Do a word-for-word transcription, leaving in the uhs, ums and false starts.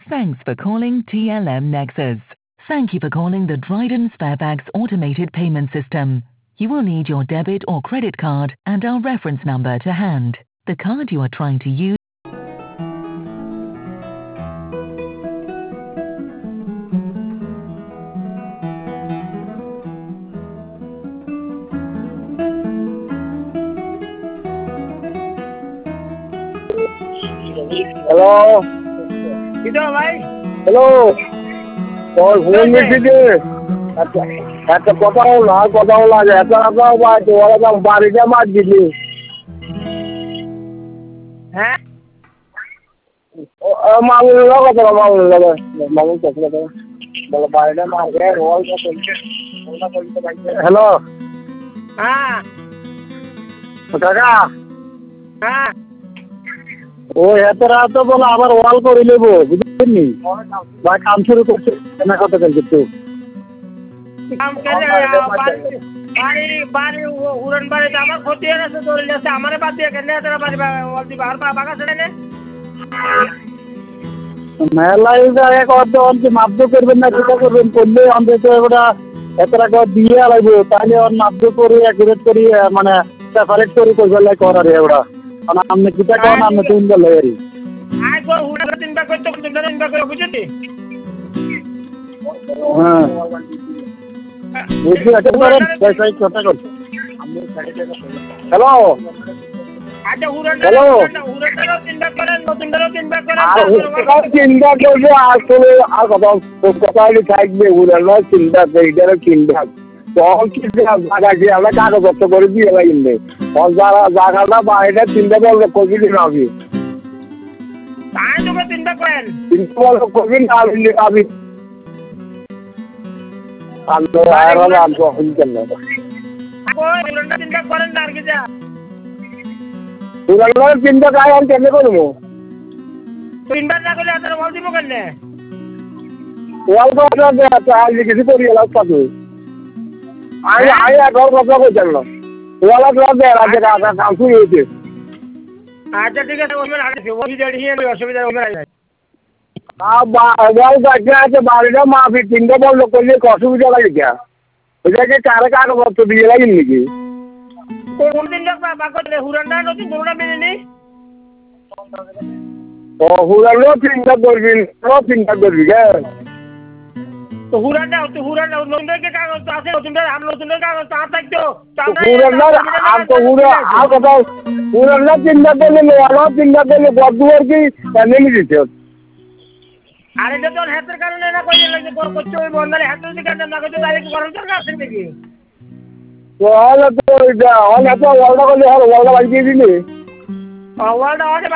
Thanks for calling T L M Nexus. Thank you for calling the Dryden Sparebags automated payment system. You will need your debit or credit card and our reference number to hand. The card you are trying to use. Hello. किधर भाई? Hello. তোর phone দিছিস? আচ্ছা একটা কথা হলো আর কথা হলো আজ এত কথা বাদ ওরা তো বাড়িতে মার দিলি হ্যাঁ মামুন লোক কথা মামুন লোক মামুন কথা কথা বলে বাড়িতে মার গে রোল তো চলছে হ্যালো হ্যাঁ কাকা হ্যাঁ ও এত রাত বলে আবার ওয়াল করে নেবো বুঝলি বা কাম শুরু করছে না কথা কিন্তু কাম করে বাড়ি বাড়ি উড়ন বাড়ি আমার ক্ষতি হয়ে গেছে ধরে যাচ্ছে আমারে বাদ দিয়ে কেন তোরা বাড়ি বলছি আর বাগা ছেড়ে নে মেলায় যায় কত অন্তে মাপদ করবেন না যেটা করবেন করলে অন্তত ওটা এত টাকা দিয়ে লাগবে তাহলে ওর মাপদ করে অ্যাকুরেট করি মানে সেপারেট করে করবে করার ওরা মানে আপনি কিটা কোন আপনি তিন বলে এরি আই গো হুড়া তিনটা করতে তিনটা তিনটা করে বুঝলি হ্যাঁ বুঝলি এটা করেন পয়সা কথা কর হ্যালো আচ্ছা হুড়া হ্যালো হুড়া তিনটা করেন নতুনটারও তিনটা করেন আর চিন্তা করবে আসলে আর কথা কথা থাকবে উড়ানো চিন্তা এইটারও চিন্তা তখন কি জায়গা যে আমরা কাগজপত্র করে দিয়ে লাগবে যারা জায়গাটা বাইরে চিন্তা করলে কবি দিন আমি তাই তোকে চিন্তা করেন চিন্তা করলে কবি না আমি আমি আলো আর কখন কেন হুড়াটা চিন্তা করেন না আর কি যা উড়ানোর চিন্তা কাজ আমি কেন করবো তিনবার না করলে আপনারা বল দিব কেন ওয়াল কথা আজ কিছু করি এলাম পাবো আমি আমি একবার কথা বলছিলাম না ওয়ালা কথা রাজ্যে কাজ কাম শুরু হয়েছে আচ্ছা ঠিক আছে ওই আগে ওই দাঁড়িয়ে অসুবিধা হবে না ওয়াল গাছটা আছে বাড়িটা মাফি তিনটা বন্ধ করলে অসুবিধা লাগে কে ওইটাকে কারে কাগজপত্র দিয়ে লাগেন নাকি কোন দিনটা বাকলে হুরানটা নতুন কোনটা মেনে নি ও হুরানো চিন্তা করবি চিন্তা করবি কে তো হুরানটা তো হুরানটা নতুনকে কাগজ আছে নতুনটা আর নতুনটা কাগজ তা থাকতো হুরানোর আর তো হুরা আর কথা হুরানো চিন্তা করলে লোয়ানো চিন্তা করলে বদুয়ার কি নেমে দিতে আর এটা তো হাতের কারণে না কইলে লাগে করতে ওই বন্ধারে হাতের দিকে না করতে ডাইরেক্ট করার দরকার আছে নাকি হলে তো হলে তো ওয়ালটা করলে হলো ওয়ালটা বাড়ি দিয়ে দিলে ওয়ালটা